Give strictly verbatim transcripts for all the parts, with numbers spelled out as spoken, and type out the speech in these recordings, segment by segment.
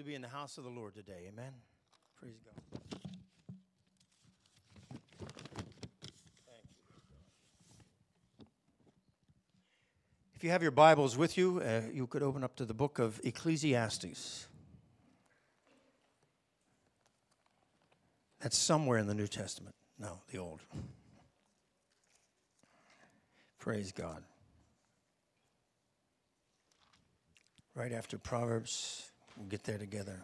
to be in the house of the Lord today. Amen. Praise God. Thank you. If you have your Bibles with you, uh, you could open up to the book of Ecclesiastes. That's somewhere in the New Testament. No, the Old. Praise God. Right after Proverbs, we'll get there together.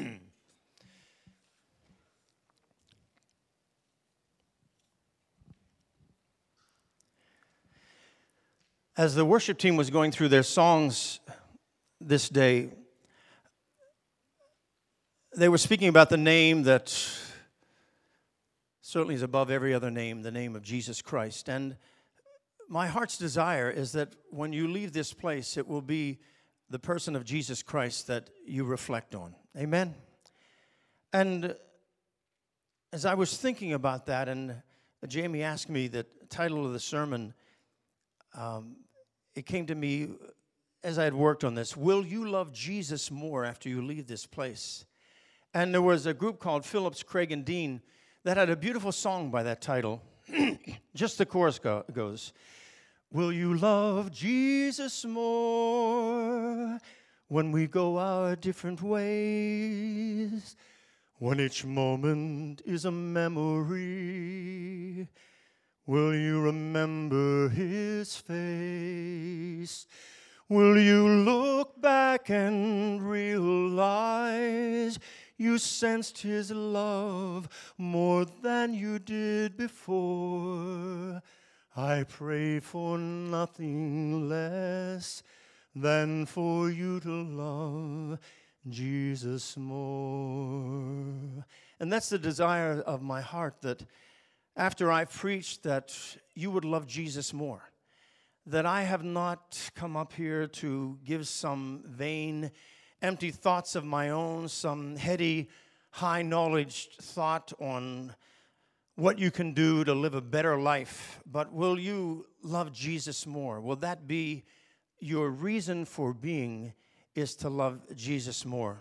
As the worship team was going through their songs this day, they were speaking about the name that certainly is above every other name, the name of Jesus Christ. And my heart's desire is that when you leave this place, it will be the person of Jesus Christ that you reflect on. Amen? And as I was thinking about that, and Jamie asked me the title of the sermon, um, it came to me as I had worked on this, Will You Love Jesus More After You Leave This Place? And there was a group called Phillips, Craig, and Dean that had a beautiful song by that title. Just the chorus go- goes, Will you love Jesus more when we go our different ways? When each moment is a memory, will you remember His face? Will you look back and realize you sensed His love more than you did before? I pray for nothing less than for you to love Jesus more. And that's the desire of my heart, that after I've preached, that you would love Jesus more. That I have not come up here to give some vain, empty thoughts of my own, some heady, high-knowledge thought on what you can do to live a better life, but will you love Jesus more? Will that be your reason for being, is to love Jesus more?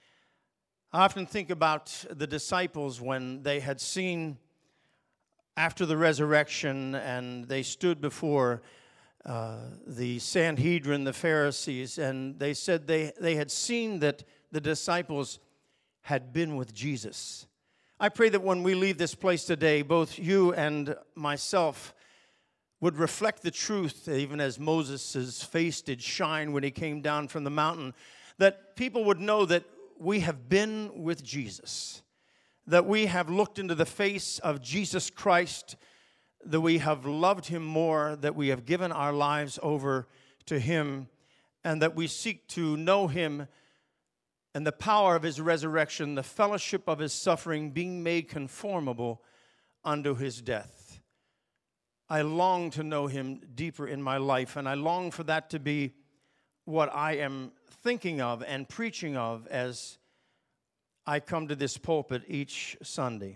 I often think about the disciples when they had seen after the resurrection and they stood before uh, the Sanhedrin, the Pharisees, and they said they, they had seen that the disciples had been with Jesus. I pray that when we leave this place today, both you and myself would reflect the truth, even as Moses' face did shine when he came down from the mountain, that people would know that we have been with Jesus, that we have looked into the face of Jesus Christ, that we have loved Him more, that we have given our lives over to Him, and that we seek to know Him and the power of His resurrection, the fellowship of His suffering, being made conformable unto His death. I long to know Him deeper in my life, and I long for that to be what I am thinking of and preaching of as I come to this pulpit each Sunday.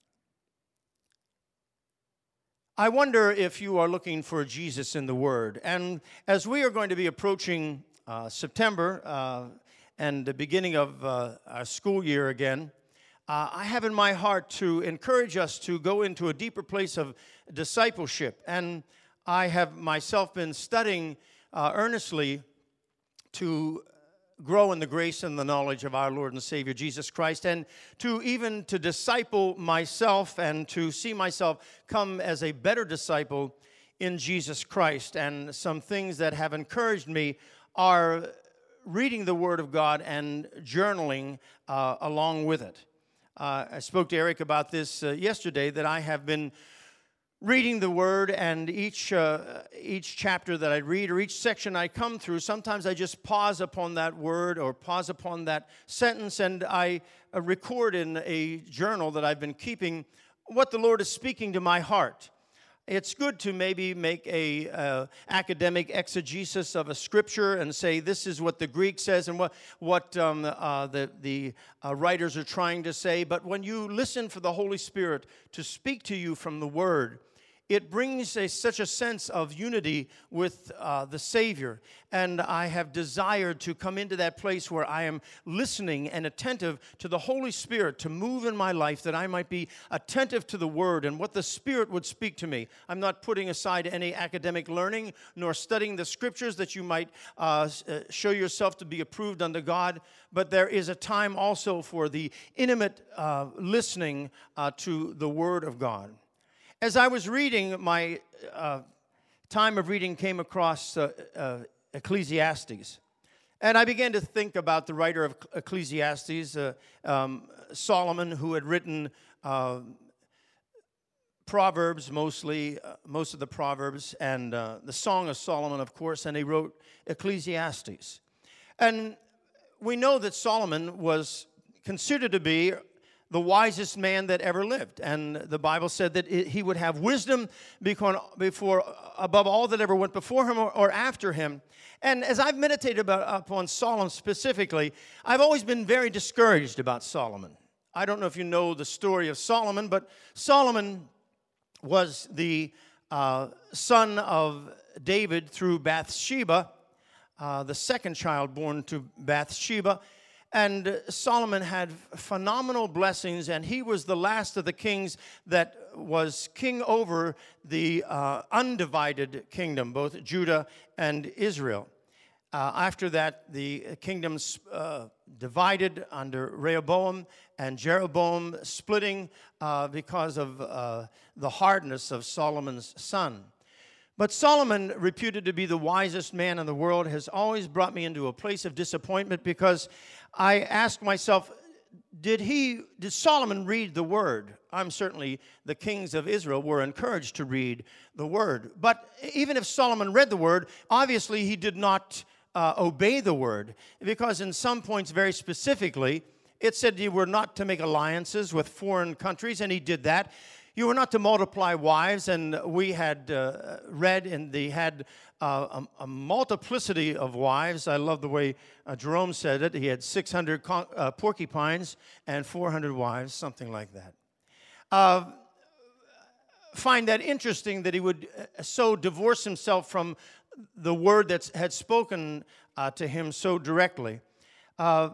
I wonder if you are looking for Jesus in the Word. And as we are going to be approaching uh, September, uh, and the beginning of uh, our school year again, uh, I have in my heart to encourage us to go into a deeper place of discipleship. And I have myself been studying uh, earnestly to grow in the grace and the knowledge of our Lord and Savior Jesus Christ, and to even to disciple myself and to see myself come as a better disciple in Jesus Christ. And some things that have encouraged me are reading the Word of God and journaling uh, along with it. Uh, I spoke to Eric about this uh, yesterday, that I have been reading the Word, and each uh, each chapter that I read or each section I come through, sometimes I just pause upon that word or pause upon that sentence, and I uh, record in a journal that I've been keeping what the Lord is speaking to my heart. It's good to maybe make a uh, academic exegesis of a scripture and say this is what the Greek says and what what um, uh, the the uh, writers are trying to say. But when you listen for the Holy Spirit to speak to you from the Word, it brings a, such a sense of unity with uh, the Savior. And I have desired to come into that place where I am listening and attentive to the Holy Spirit to move in my life, that I might be attentive to the Word and what the Spirit would speak to me. I'm not putting aside any academic learning nor studying the Scriptures that you might uh, show yourself to be approved unto God, but there is a time also for the intimate uh, listening uh, to the Word of God. As I was reading, my uh, time of reading came across uh, uh, Ecclesiastes. And I began to think about the writer of Ecclesiastes, uh, um, Solomon, who had written uh, Proverbs mostly, uh, most of the Proverbs, and uh, the Song of Solomon, of course, and he wrote Ecclesiastes. And we know that Solomon was considered to be the wisest man that ever lived. And the Bible said that he would have wisdom before, before above all that ever went before him or, or after him. And as I've meditated about, upon Solomon specifically, I've always been very discouraged about Solomon. I don't know if you know the story of Solomon, but Solomon was the uh, son of David through Bathsheba, uh, the second child born to Bathsheba. And Solomon had phenomenal blessings, and he was the last of the kings that was king over the uh, undivided kingdom, both Judah and Israel. Uh, after that, the kingdoms uh, divided under Rehoboam and Jeroboam, splitting uh, because of uh, the hardness of Solomon's son. But Solomon, reputed to be the wisest man in the world, has always brought me into a place of disappointment, because I ask myself, did he, did Solomon read the Word? I'm certainly, the kings of Israel were encouraged to read the Word. But even if Solomon read the Word, obviously he did not uh, obey the Word, because in some points very specifically, it said you were not to make alliances with foreign countries, and he did that. You were not to multiply wives, and we had uh, read, and they had uh, a, a multiplicity of wives. I love the way uh, Jerome said it. He had six hundred con- uh, porcupines and four hundred wives, something like that. Uh, find that interesting that he would so divorce himself from the word that had spoken uh, to him so directly. Uh,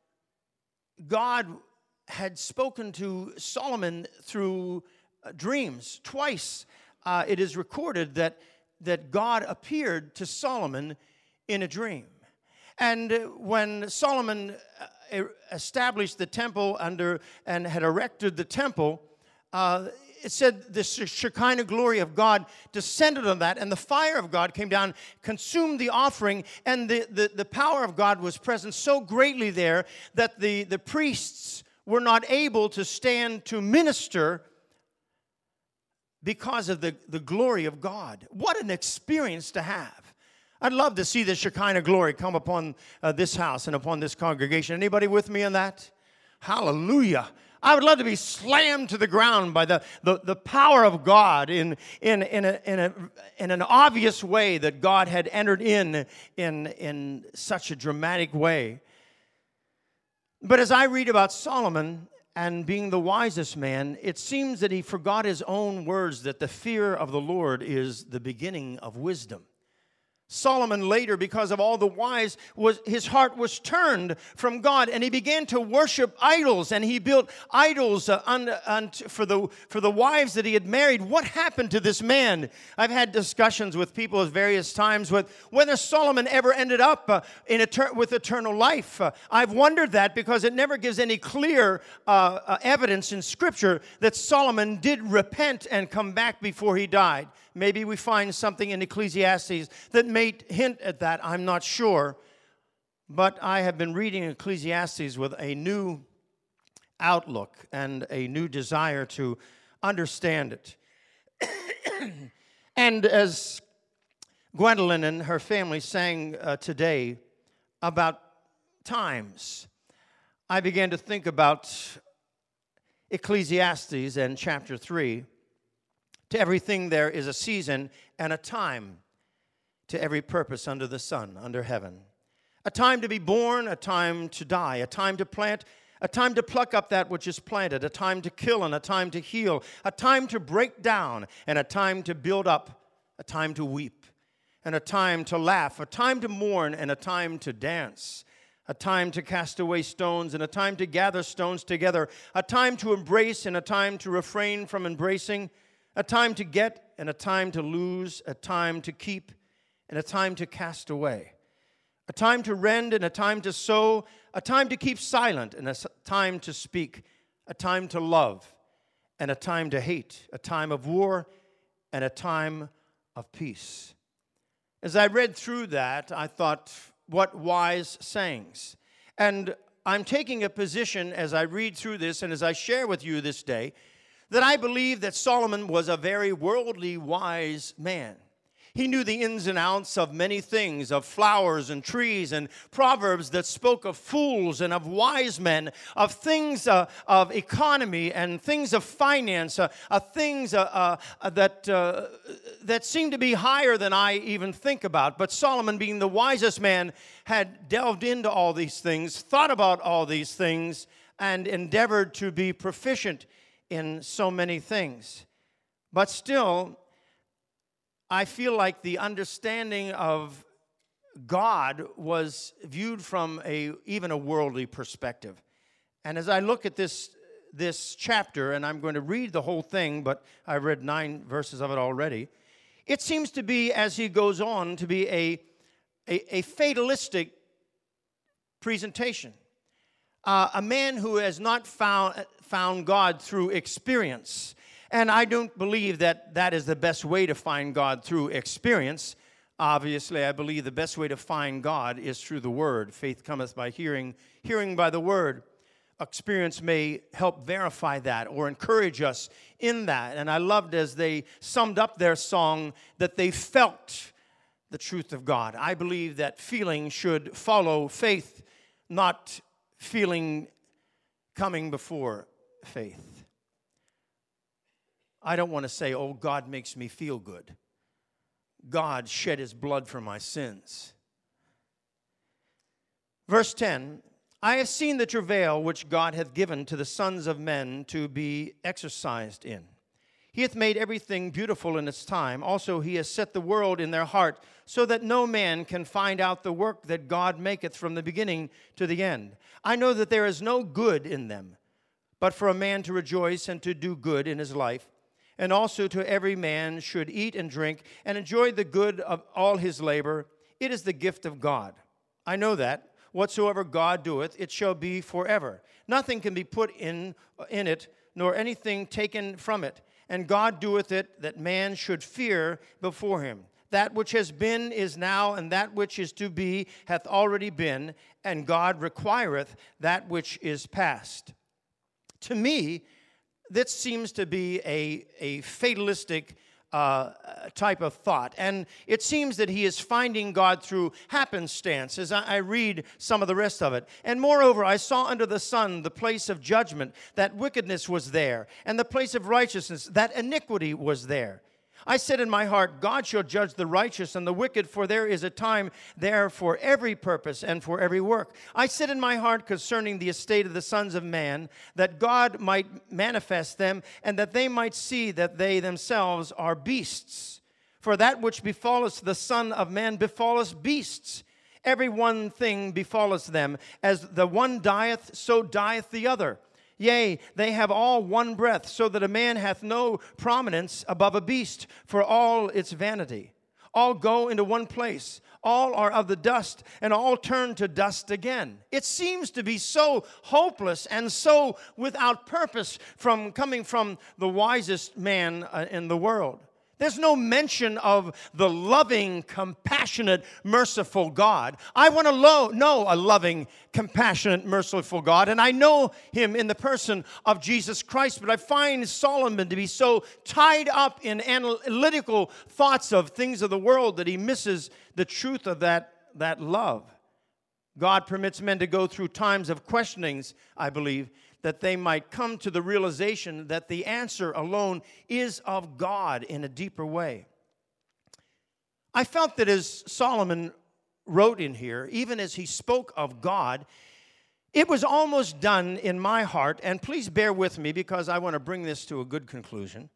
God had spoken to Solomon through dreams. Twice uh, it is recorded that, that God appeared to Solomon in a dream. And when Solomon established the temple under and had erected the temple, uh, it said the Shekinah glory of God descended on that, and the fire of God came down, consumed the offering, and the, the, the power of God was present so greatly there that the, the priests were not able to stand to minister because of the, the glory of God. What an experience to have. I'd love to see the Shekinah glory come upon uh, this house and upon this congregation. Anybody with me on that? Hallelujah. I would love to be slammed to the ground by the, the, the power of God in, in, in, a, in, a, in an obvious way that God had entered in, in in such a dramatic way. But as I read about Solomon and being the wisest man, it seems that he forgot his own words that the fear of the Lord is the beginning of wisdom. Solomon later, because of all the wise, was his heart was turned from God, and he began to worship idols, and he built idols uh, un, un, for the for the wives that he had married. What happened to this man? I've had discussions with people at various times with whether Solomon ever ended up uh, in eter- with eternal life. Uh, I've wondered that, because it never gives any clear uh, uh, evidence in Scripture that Solomon did repent and come back before he died. Maybe we find something in Ecclesiastes that may hint at that. I'm not sure. But I have been reading Ecclesiastes with a new outlook and a new desire to understand it. And as Gwendolyn and her family sang uh, today about times, I began to think about Ecclesiastes and chapter three. To everything there is a season and a time, to every purpose under the sun, under heaven. A time to be born, a time to die, a time to plant, a time to pluck up that which is planted, a time to kill and a time to heal, a time to break down and a time to build up, a time to weep and a time to laugh, a time to mourn and a time to dance, a time to cast away stones and a time to gather stones together, a time to embrace and a time to refrain from embracing, a time to get and a time to lose, a time to keep and a time to cast away, a time to rend and a time to sow, a time to keep silent and a time to speak, a time to love and a time to hate, a time of war and a time of peace. As I read through that, I thought, what wise sayings. And I'm taking a position as I read through this and as I share with you this day that I believe that Solomon was a very worldly wise man. He knew the ins and outs of many things, of flowers and trees and proverbs that spoke of fools and of wise men, of things uh, of economy and things of finance, uh, of things uh, uh, that, uh, that seem to be higher than I even think about. But Solomon, being the wisest man, had delved into all these things, thought about all these things, and endeavored to be proficient in so many things. But still, I feel like the understanding of God was viewed from a even a worldly perspective. And as I look at this, this chapter, and I'm going to read the whole thing, but I read nine verses of it already, it seems to be, as he goes on, to be a, a, a fatalistic presentation. Uh, a man who has not found, found God through experience. And I don't believe that that is the best way to find God, through experience. Obviously, I believe the best way to find God is through the Word. Faith cometh by hearing, hearing by the Word. Experience may help verify that or encourage us in that. And I loved as they summed up their song that they felt the truth of God. I believe that feeling should follow faith, not feeling coming before faith. I don't want to say, oh, God makes me feel good. God shed his blood for my sins. Verse ten, I have seen the travail which God hath given to the sons of men to be exercised in. He hath made everything beautiful in its time. Also he has set the world in their heart, so that no man can find out the work that God maketh from the beginning to the end. I know that there is no good in them, but for a man to rejoice and to do good in his life. And also to every man should eat and drink and enjoy the good of all his labor. It is the gift of God. I know that whatsoever God doeth, it shall be forever. Nothing can be put in, in it, nor anything taken from it. And God doeth it, that man should fear before him. That which has been is now, and that which is to be hath already been, and God requireth that which is past. To me, this seems to be a, a fatalistic uh, type of thought. And it seems that he is finding God through happenstance, as I, I read some of the rest of it. And moreover, I saw under the sun the place of judgment, that wickedness was there, and the place of righteousness, that iniquity was there. I said in my heart, God shall judge the righteous and the wicked, for there is a time there for every purpose and for every work. I said in my heart concerning the estate of the sons of man, that God might manifest them, and that they might see that they themselves are beasts. For that which befalleth the Son of Man befalleth beasts. Every one thing befalleth them. As the one dieth, so dieth the other. Yea, they have all one breath, so that a man hath no prominence above a beast, for all its vanity. All go into one place. All are of the dust, and all turn to dust again. It seems to be so hopeless and so without purpose from coming from the wisest man uh, in the world. There's no mention of the loving, compassionate, merciful God. I want to lo- know a loving, compassionate, merciful God, and I know him in the person of Jesus Christ, but I find Solomon to be so tied up in analytical thoughts of things of the world that he misses the truth of that, that love. God permits men to go through times of questionings, I believe, that they might come to the realization that the answer alone is of God in a deeper way. I felt that as Solomon wrote in here, even as he spoke of God, It was almost done in my heart, and please bear with me because I want to bring this to a good conclusion.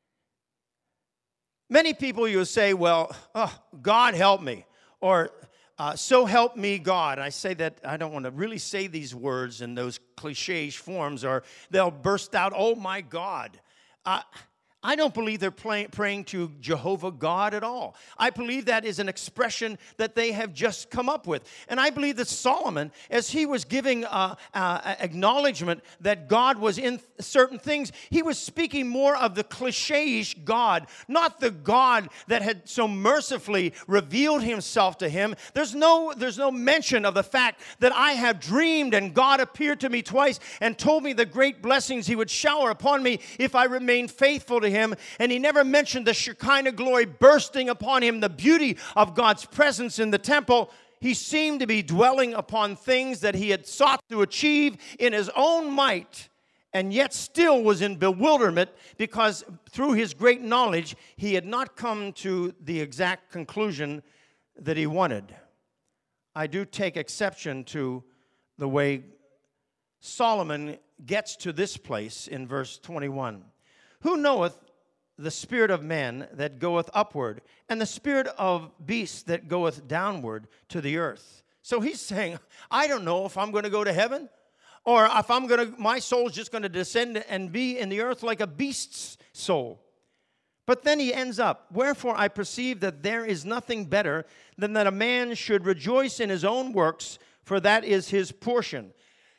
Many people, you say, well, oh, God help me, or uh, so help me God. I say that, I don't want to really say these words in those cliche forms, or they'll burst out, oh my God. Uh, I don't believe they're play, praying to Jehovah God at all. I believe that is an expression that they have just come up with. And I believe that Solomon, as he was giving uh, uh, acknowledgement that God was in certain things, he was speaking more of the cliche-ish God, not the God that had so mercifully revealed himself to him. There's no, there's no mention of the fact that I have dreamed and God appeared to me twice and told me the great blessings he would shower upon me if I remained faithful to him. And he never mentioned the Shekinah glory bursting upon him, the beauty of God's presence in the temple. He seemed to be dwelling upon things that he had sought to achieve in his own might, and yet still was in bewilderment because through his great knowledge, he had not come to the exact conclusion that he wanted. I do take exception to the way Solomon gets to this place in verse twenty-one. Who knoweth the spirit of man that goeth upward, and the spirit of beast that goeth downward to the earth? So he's saying, I don't know if I'm going to go to heaven, or if I'm going to, my soul's just going to descend and be in the earth like a beast's soul. But then he ends up, wherefore I perceive that there is nothing better than that a man should rejoice in his own works, for that is his portion.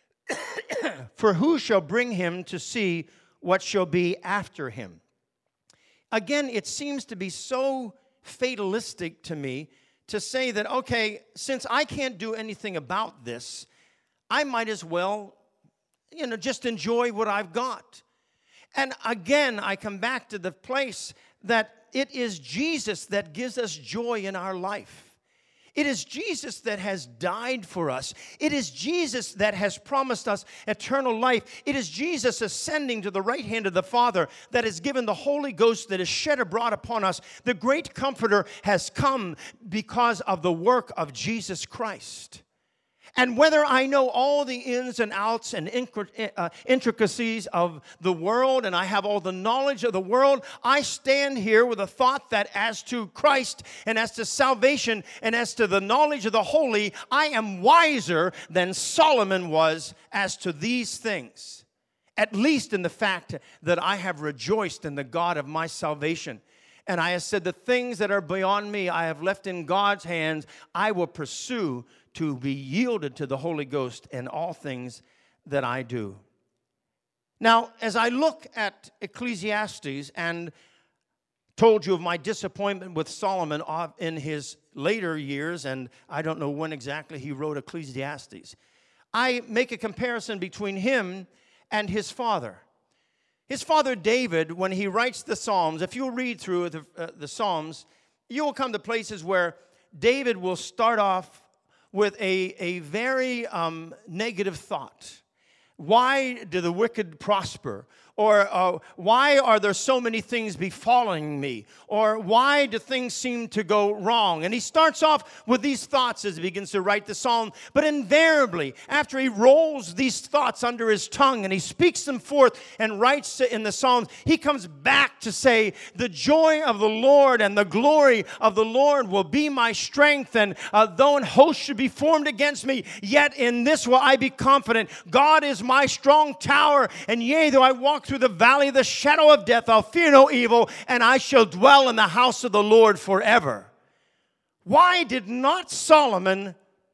For who shall bring him to see what shall be after him? Again, it seems to be so fatalistic to me to say that, okay, since I can't do anything about this, I might as well, you know, just enjoy what I've got. And again, I come back to the place that it is Jesus that gives us joy in our life. It is Jesus that has died for us. It is Jesus that has promised us eternal life. It is Jesus ascending to the right hand of the Father that has given the Holy Ghost that is shed abroad upon us. The great Comforter has come because of the work of Jesus Christ. And whether I know all the ins and outs and intricacies of the world, and I have all the knowledge of the world, I stand here with a thought that as to Christ and as to salvation and as to the knowledge of the holy, I am wiser than Solomon was as to these things. At least in the fact that I have rejoiced in the God of my salvation. And I have said, the things that are beyond me I have left in God's hands. I will pursue to be yielded to the Holy Ghost in all things that I do. Now, as I look at Ecclesiastes and told you of my disappointment with Solomon in his later years, and I don't know when exactly he wrote Ecclesiastes, I make a comparison between him and his father. His father David, when he writes the Psalms, if you'll read through the, uh, the Psalms, you will come to places where David will start off with a, a very um, negative thought. Why do the wicked prosper? Or uh, why are there so many things befalling me? Or why do things seem to go wrong? And he starts off with these thoughts as he begins to write the psalm. But invariably, after he rolls these thoughts under his tongue and he speaks them forth and writes in the psalms, he comes back to say, the joy of the Lord and the glory of the Lord will be my strength. And uh, though an host should be formed against me, yet in this will I be confident. God is my strong tower. And yea, though I walk through the valley of the shadow of death, I'll fear no evil, and I shall dwell in the house of the Lord forever. Why did not Solomon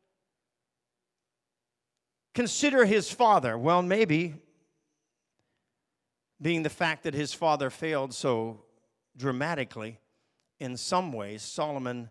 consider his father? Well, maybe being the fact that his father failed so dramatically in some ways, Solomon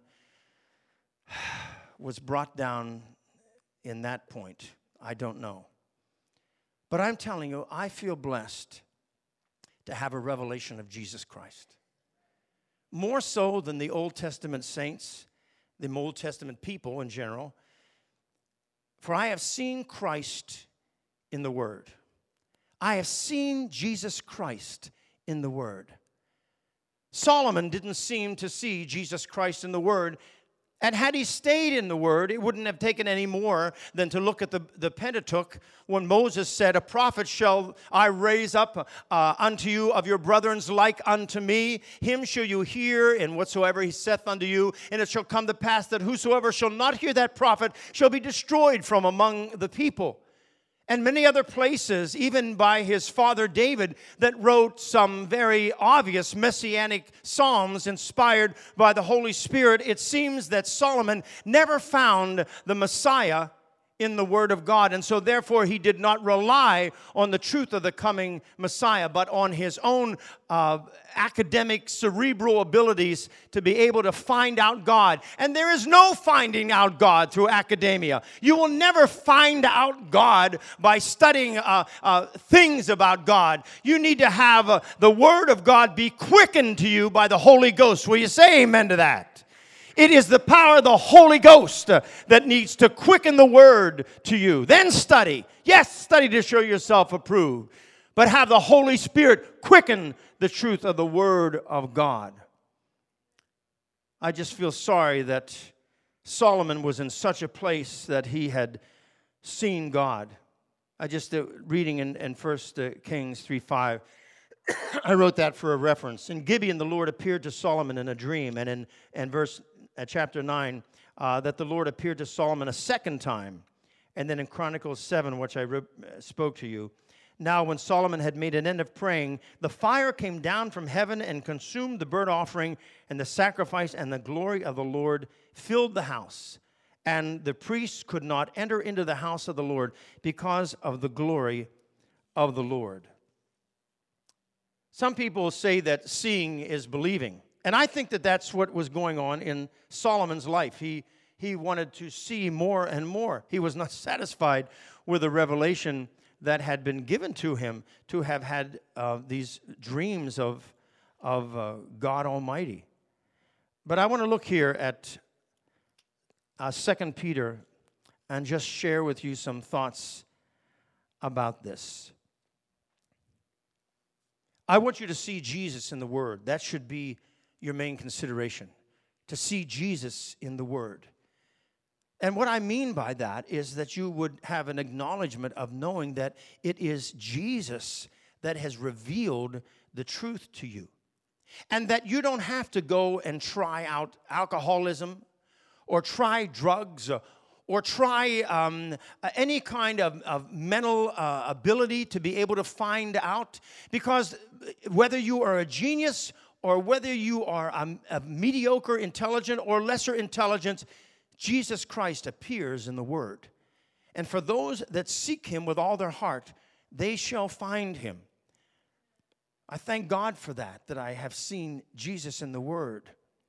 was brought down in that point. I don't know. But I'm telling you, I feel blessed to have a revelation of Jesus Christ. More so than the Old Testament saints, the Old Testament people in general. For I have seen Christ in the Word. I have seen Jesus Christ in the Word. Solomon didn't seem to see Jesus Christ in the Word And had he stayed in the Word, it wouldn't have taken any more than to look at the, the Pentateuch when Moses said, a prophet shall I raise up uh, unto you of your brethrens like unto me. Him shall you hear in whatsoever he saith unto you. And it shall come to pass that whosoever shall not hear that prophet shall be destroyed from among the people. And many other places, even by his father David, that wrote some very obvious messianic psalms inspired by the Holy Spirit. It seems that Solomon never found the Messiah in the Word of God, and so therefore he did not rely on the truth of the coming Messiah, but on his own uh, academic cerebral abilities to be able to find out God. And there is no finding out God through academia. You will never find out God by studying uh, uh, things about God. You need to have uh, the Word of God be quickened to you by the Holy Ghost. Will you say amen to that? It is the power of the Holy Ghost uh, that needs to quicken the Word to you. Then study. Yes, study to show yourself approved. But have the Holy Spirit quicken the truth of the Word of God. I just feel sorry that Solomon was in such a place that he had seen God. I just, uh, reading in, in First Kings three five, I wrote that for a reference. In Gibeon, the Lord appeared to Solomon in a dream. And in, in verse At chapter nine, uh, that the Lord appeared to Solomon a second time. And then in Chronicles seven, which I re- spoke to you. Now when Solomon had made an end of praying, the fire came down from heaven and consumed the burnt offering and the sacrifice, and the glory of the Lord filled the house. And the priests could not enter into the house of the Lord because of the glory of the Lord. Some people say that seeing is believing. And I think that that's what was going on in Solomon's life. He, he wanted to see more and more. He was not satisfied with the revelation that had been given to him to have had uh, these dreams of, of uh, God Almighty. But I want to look here at uh, Second Peter and just share with you some thoughts about this. I want you to see Jesus in the Word. That should be your main consideration, to see Jesus in the Word. And what I mean by that is that you would have an acknowledgement of knowing that it is Jesus that has revealed the truth to you. And that you don't have to go and try out alcoholism or try drugs or, or try um, any kind of, of mental uh, ability to be able to find out. Because whether you are a genius or whether you are a, a mediocre intelligent or lesser intelligence, Jesus Christ appears in the Word. And for those that seek Him with all their heart, they shall find Him. I thank God for that, that I have seen Jesus in the Word.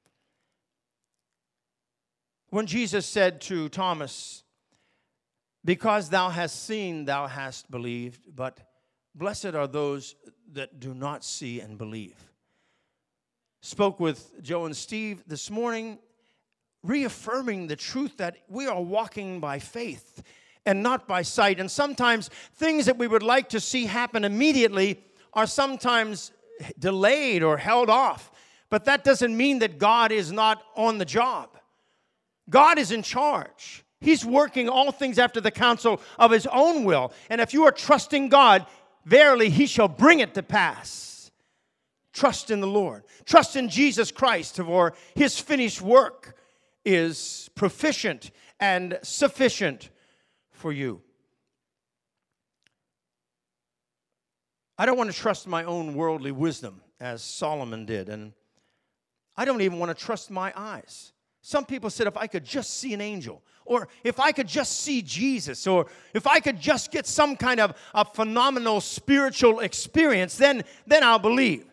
When Jesus said to Thomas, "Because thou hast seen, thou hast believed, but blessed are those that do not see and believe." Spoke with Joe and Steve this morning, reaffirming the truth that we are walking by faith and not by sight. And sometimes things that we would like to see happen immediately are sometimes delayed or held off. But that doesn't mean that God is not on the job. God is in charge. He's working all things after the counsel of His own will. And if you are trusting God, verily He shall bring it to pass. Trust in the Lord. Trust in Jesus Christ, for His finished work is proficient and sufficient for you. I don't want to trust my own worldly wisdom, as Solomon did, and I don't even want to trust my eyes. Some people said, if I could just see an angel, or if I could just see Jesus, or if I could just get some kind of a phenomenal spiritual experience, then, then I'll believe.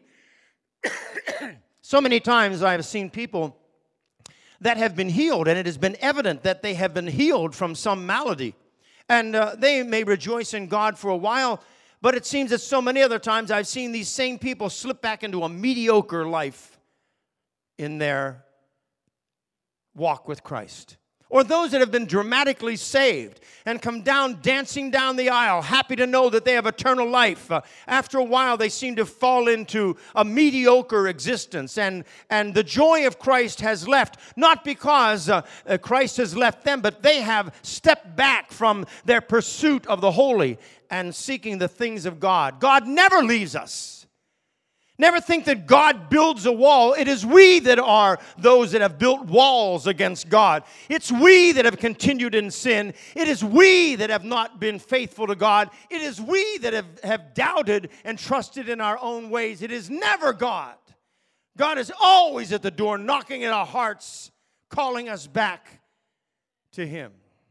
So many times I have seen people that have been healed, and it has been evident that they have been healed from some malady. And uh, they may rejoice in God for a while, but it seems that so many other times I've seen these same people slip back into a mediocre life in their walk with Christ. Or those that have been dramatically saved and come down dancing down the aisle, happy to know that they have eternal life. Uh, after a while, they seem to fall into a mediocre existence. And, and the joy of Christ has left, not because uh, uh, Christ has left them, but they have stepped back from their pursuit of the holy and seeking the things of God. God never leaves us. Never think that God builds a wall. It is we that are those that have built walls against God. It's we that have continued in sin. It is we that have not been faithful to God. It is we that have, have doubted and trusted in our own ways. It is never God. God is always at the door, knocking at our hearts, calling us back to Him.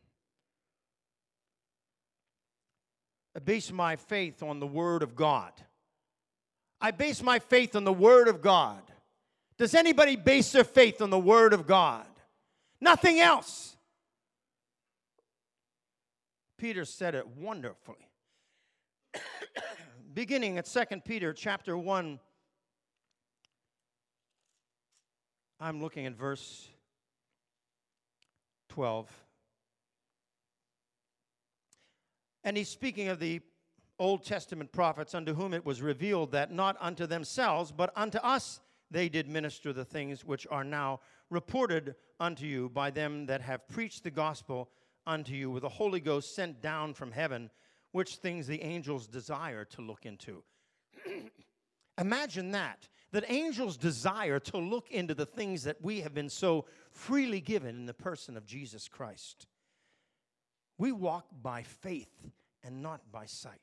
I base my faith on the Word of God. I base my faith on the Word of God. Does anybody base their faith on the Word of God? Nothing else. Peter said it wonderfully. Beginning at Second Peter chapter one, I'm looking at verse twelve. And he's speaking of the Old Testament prophets, unto whom it was revealed that not unto themselves, but unto us they did minister the things which are now reported unto you by them that have preached the gospel unto you with the Holy Ghost sent down from heaven, which things the angels desire to look into. Imagine that, that angels desire to look into the things that we have been so freely given in the person of Jesus Christ. We walk by faith and not by sight.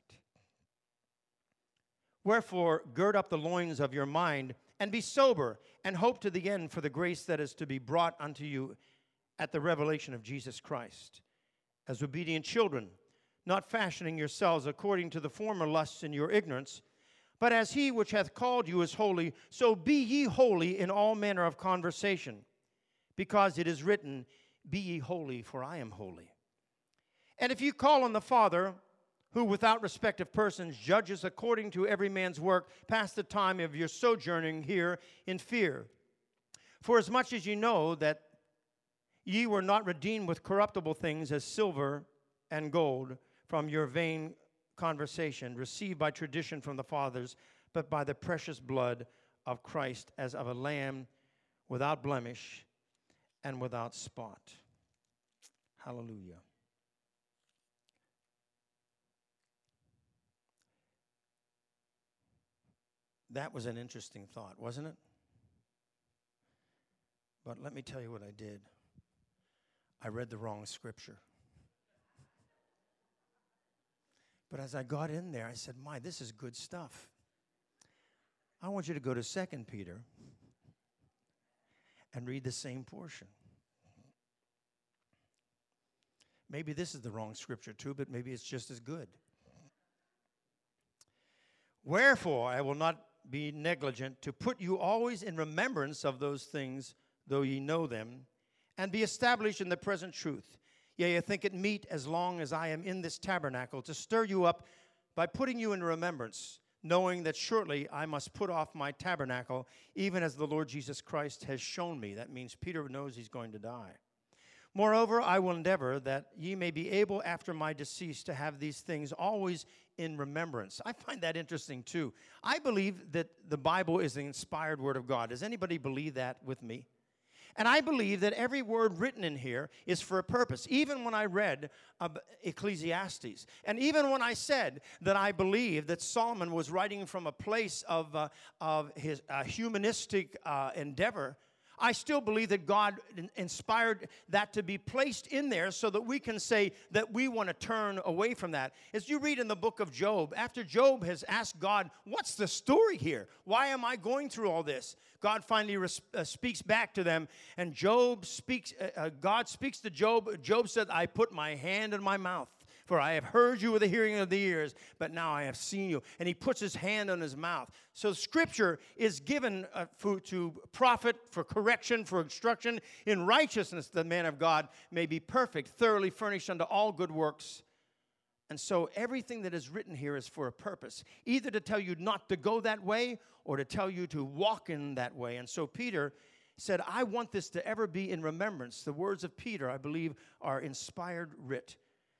Wherefore, gird up the loins of your mind, and be sober, and hope to the end for the grace that is to be brought unto you at the revelation of Jesus Christ. As obedient children, not fashioning yourselves according to the former lusts in your ignorance, but as He which hath called you is holy, so be ye holy in all manner of conversation. Because it is written, Be ye holy, for I am holy. And if you call on the Father, who without respect of persons judges according to every man's work, pass the time of your sojourning here in fear. For as much as ye know that ye were not redeemed with corruptible things as silver and gold from your vain conversation, received by tradition from the fathers, but by the precious blood of Christ, as of a lamb without blemish and without spot. Hallelujah. That was an interesting thought, wasn't it? But let me tell you what I did. I read the wrong scripture. But as I got in there, I said, my, this is good stuff. I want you to go to Second Peter and read the same portion. Maybe this is the wrong scripture too, but maybe it's just as good. Wherefore, I will not be negligent to put you always in remembrance of those things, though ye know them, and be established in the present truth. Yea, I think it meet, as long as I am in this tabernacle, to stir you up by putting you in remembrance, knowing that shortly I must put off my tabernacle, even as the Lord Jesus Christ has shown me. That means Peter knows he's going to die. Moreover, I will endeavor that ye may be able after my decease to have these things always in remembrance. I find that interesting too. I believe that the Bible is the inspired word of God. Does anybody believe that with me? And I believe that every word written in here is for a purpose. Even when I read uh, Ecclesiastes, and even when I said that I believe that Solomon was writing from a place of, uh, of his uh, humanistic uh, endeavor, I still believe that God inspired that to be placed in there so that we can say that we want to turn away from that. As you read in the book of Job, after Job has asked God, what's the story here? Why am I going through all this? God finally res- uh, speaks back to them, and Job speaks. Uh, uh, God speaks to Job. Job said, I put my hand in my mouth. For I have heard you with the hearing of the ears, but now I have seen you. And he puts his hand on his mouth. So Scripture is given uh, for, to profit, for correction, for instruction in righteousness, that the man of God may be perfect, thoroughly furnished unto all good works. And so everything that is written here is for a purpose, either to tell you not to go that way or to tell you to walk in that way. And so Peter said, I want this to ever be in remembrance. The words of Peter, I believe, are inspired writ.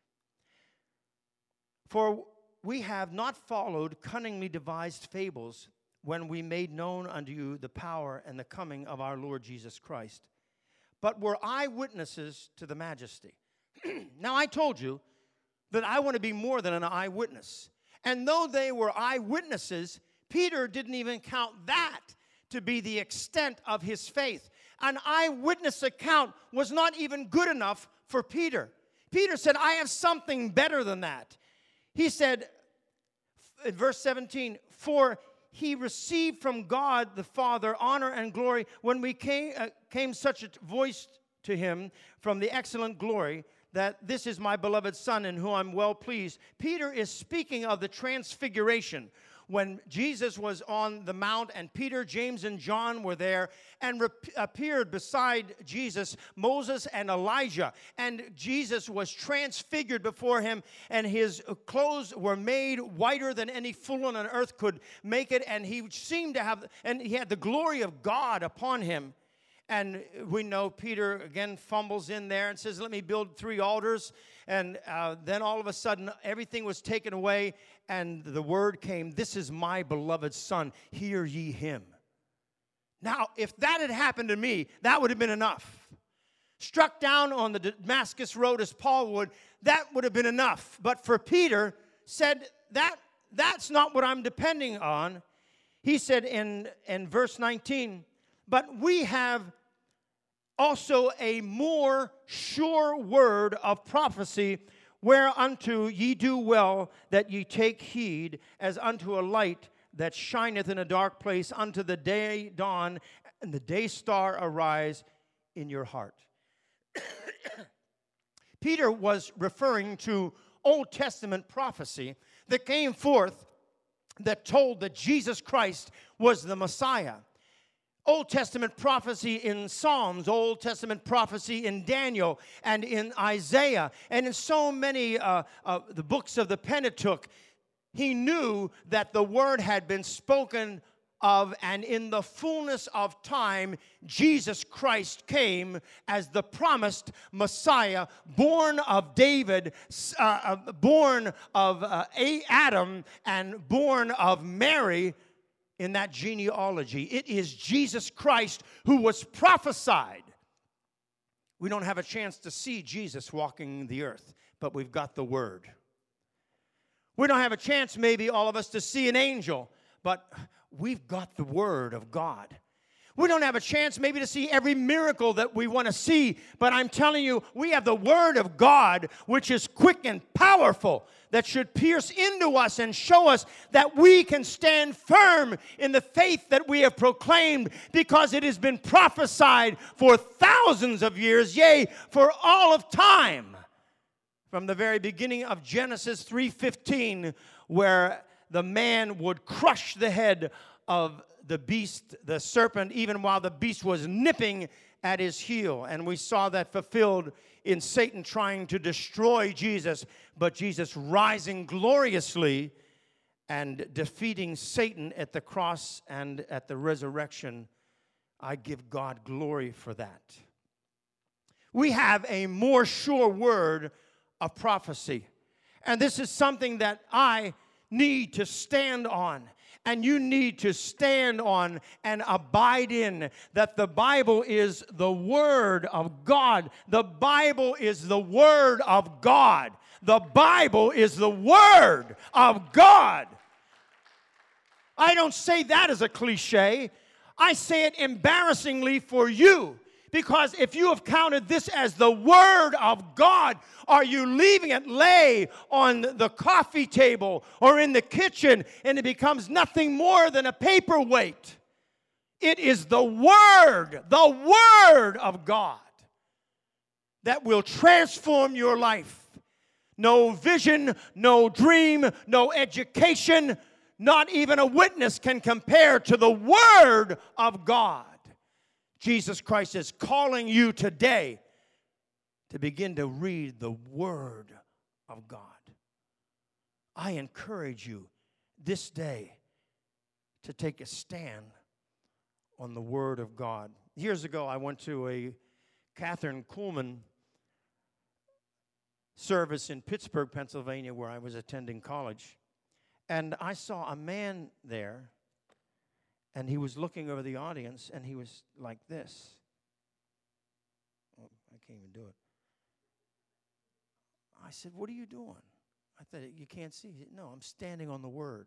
For we have not followed cunningly devised fables when we made known unto you the power and the coming of our Lord Jesus Christ, but were eyewitnesses to the majesty. Now, I told you that I want to be more than an eyewitness. And though they were eyewitnesses, Peter didn't even count that to be the extent of his faith. An eyewitness account was not even good enough for Peter. Peter said, I have something better than that. He said, in verse seventeen, for he received from God the Father honor and glory when we came, uh, came such a voice to him from the excellent glory, that this is my beloved Son in whom I'm well pleased. Peter is speaking of the transfiguration, when Jesus was on the mount and Peter, James, and John were there, and rep- appeared beside Jesus, Moses and Elijah. And Jesus was transfigured before him, and his clothes were made whiter than any full on earth could make it. And he seemed to have, and he had the glory of God upon him. And we know Peter, again, fumbles in there and says, let me build three altars. And uh, then all of a sudden, everything was taken away, and the word came, this is my beloved Son, hear ye him. Now, if that had happened to me, that would have been enough. Struck down on the Damascus road as Paul would, that would have been enough. But for Peter, said, that that's not what I'm depending on. He said in, in verse nineteen, but we have also a more sure word of prophecy, whereunto ye do well that ye take heed, as unto a light that shineth in a dark place, unto the day dawn and the day star arise in your heart. Peter was referring to Old Testament prophecy that came forth that told that Jesus Christ was the Messiah. Old Testament prophecy in Psalms, Old Testament prophecy in Daniel and in Isaiah, and in so many uh, uh, the books of the Pentateuch. He knew that the word had been spoken of, and in the fullness of time, Jesus Christ came as the promised Messiah, born of David, uh, born of uh, Adam, and born of Mary. In that genealogy, it is Jesus Christ who was prophesied. We don't have a chance to see Jesus walking the earth, but we've got the Word. We don't have a chance, maybe all of us, to see an angel, but we've got the Word of God. We don't have a chance maybe to see every miracle that we want to see, but I'm telling you, we have the Word of God, which is quick and powerful, that should pierce into us and show us that we can stand firm in the faith that we have proclaimed, because it has been prophesied for thousands of years, yea, for all of time. From the very beginning of Genesis three fifteen, where the man would crush the head of the beast, the serpent, even while the beast was nipping at his heel. And we saw that fulfilled in Satan trying to destroy Jesus, but Jesus rising gloriously and defeating Satan at the cross and at the resurrection. I give God glory for that. We have a more sure word of prophecy. And this is something that I need to stand on. And you need to stand on and abide in, that the Bible is the Word of God. The Bible is the Word of God. The Bible is the Word of God. I don't say that as a cliche. I say it embarrassingly for you. Because if you have counted this as the Word of God, are you leaving it lay on the coffee table or in the kitchen, and it becomes nothing more than a paperweight? It is the Word, the Word of God, that will transform your life. No vision, no dream, no education, not even a witness can compare to the Word of God. Jesus Christ is calling you today to begin to read the Word of God. I encourage you this day to take a stand on the Word of God. Years ago, I went to a Catherine Kuhlman service in Pittsburgh, Pennsylvania, where I was attending college. And I saw a man there, and he was looking over the audience, and he was like this. Oh, I can't even do it. I said, "What are you doing?" I thought, "You can't see." He said, "No, I'm standing on the Word."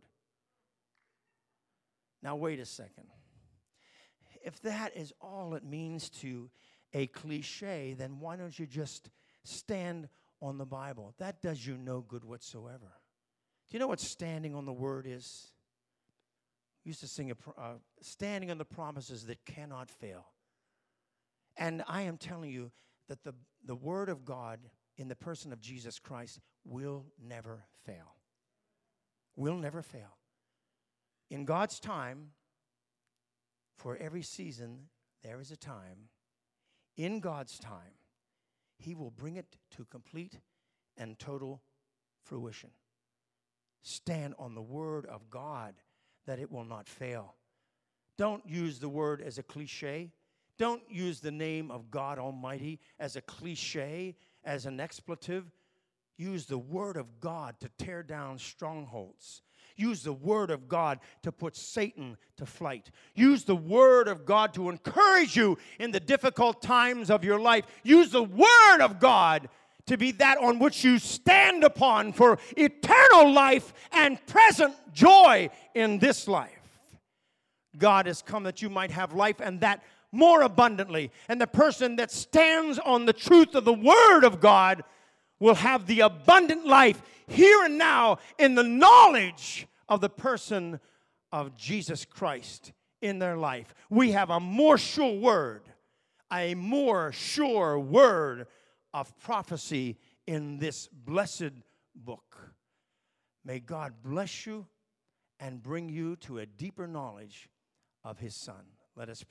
Now, wait a second. If that is all it means to a cliche, then why don't you just stand on the Bible? That does you no good whatsoever. Do you know what standing on the Word is? We used to sing, a, uh, standing on the promises that cannot fail. And I am telling you that the, the Word of God in the person of Jesus Christ will never fail. Will never fail. In God's time, for every season, there is a time. In God's time, He will bring it to complete and total fruition. Stand on the Word of God that it will not fail. Don't use the word as a cliche. Don't use the name of God Almighty as a cliche, as an expletive. Use the Word of God to tear down strongholds. Use the Word of God to put Satan to flight. Use the Word of God to encourage you in the difficult times of your life. Use the Word of God to be that on which you stand upon for eternal life and present joy in this life. God has come that you might have life, and that more abundantly. And the person that stands on the truth of the Word of God will have the abundant life here and now in the knowledge of the person of Jesus Christ in their life. We have a more sure word, a more sure word of prophecy in this blessed book. May God bless you and bring you to a deeper knowledge of His Son. Let us pray.